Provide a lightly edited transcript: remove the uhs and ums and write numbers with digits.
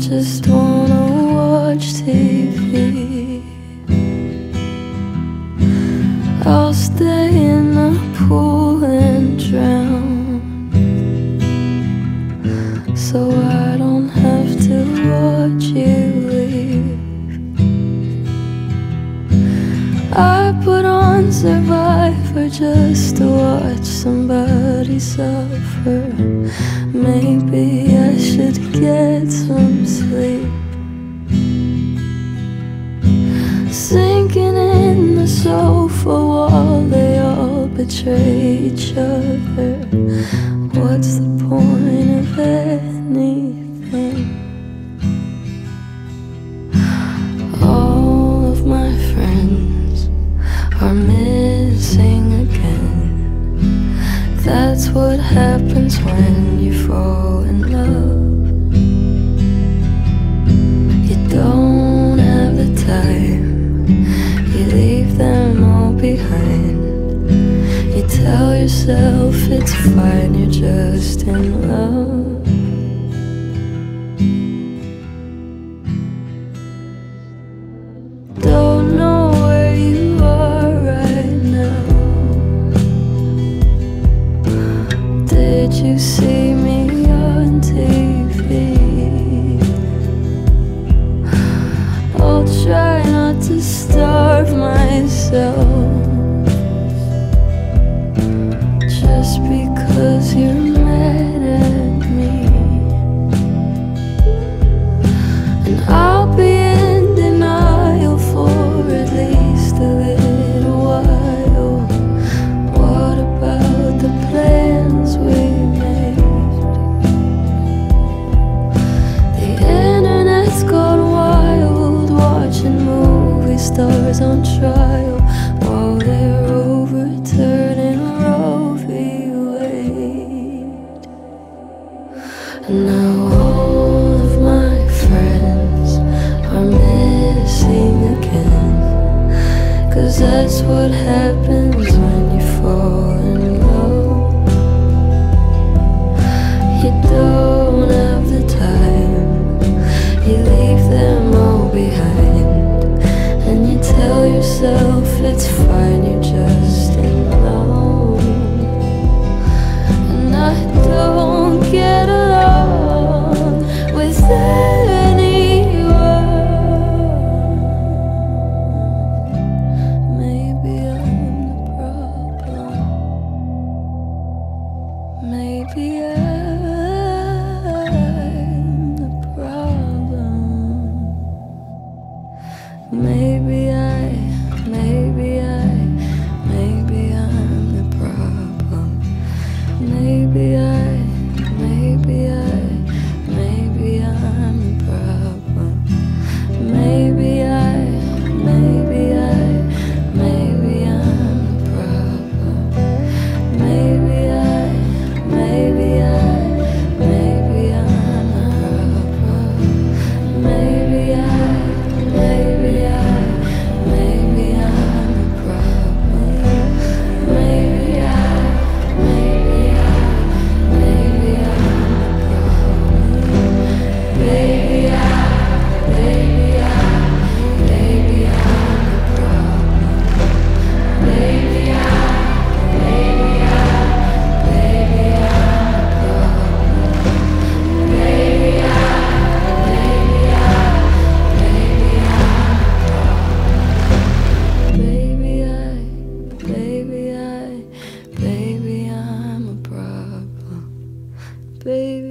just wanna watch TV. I'll stay in the pool and drown, so I don't have to watch you leave. I put on Survivor just to watch somebody suffer. Maybe I should get some sleep. Sinking in the sofa wall, they all betray each other. What's the point of anything? All of my friends are missing again. That's what happens when you fall in love. You don't have the time, you leave them all behind. You tell yourself it's fine, you're just in love. Don't know where you are right now. Did you see me on TV? I'll try not to starve myself just because you're mad at me. And I'll be in denial for at least a little while. What about the plans we made? The internet's gone wild, watching movie stars on trial while they're overturning Roe v. Wade. And now all of my friends are missing again, 'cause that's what happens when you fall in love. You don't have the time, you leave them all behind, and you tell yourself it's fine, you're just in love. And I don't get along with anyone. Maybe I'm the problem. Maybe I'm the problem. Maybe I'm the problem. Maybe I'm the problem. Maybe I'm the problem. Maybe I'm the problem. Maybe baby,